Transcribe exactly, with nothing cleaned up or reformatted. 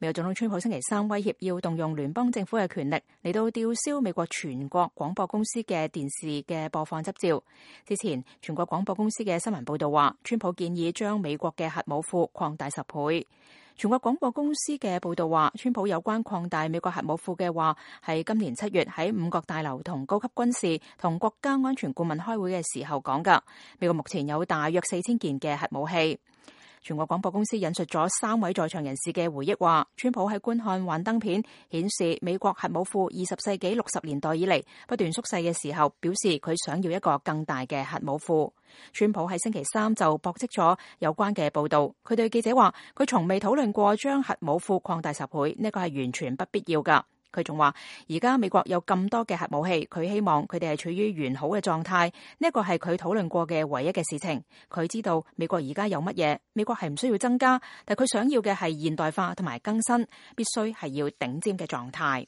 美國總統川普星期三威脅要動用聯邦政府嘅權力嚟到吊銷美國全國廣播公司嘅電視嘅播放執照。之前，全國廣播公司嘅新聞報道話，川普建議將美國嘅核武庫擴大十倍。全國廣播公司嘅報道話，川普有關擴大美國核武庫嘅話，係今年七月喺五角大樓同高級軍事同國家安全顧問開會嘅時候講㗎。美國目前有大約四千件嘅核武器。全國廣播公司引述咗三位在場人士嘅回憶話，川普喺觀看幻燈片顯示美國核武庫二十世紀六十年代以嚟不斷縮細嘅時候，表示佢想要一個更大嘅核武庫。川普喺星期三就駁斥咗有關嘅報導，佢對記者話，佢從未討論過將核武庫擴大十倍，呢個係完全不必要㗎。佢仲話，而家美國有咁多嘅核武器，佢希望佢哋係處於完好嘅狀態，呢個係佢討論過嘅唯一嘅事情。佢知道美國而家有乜嘢，美國係唔需要增加，但佢想要嘅係現代化同埋更新，必須係要頂尖嘅狀態。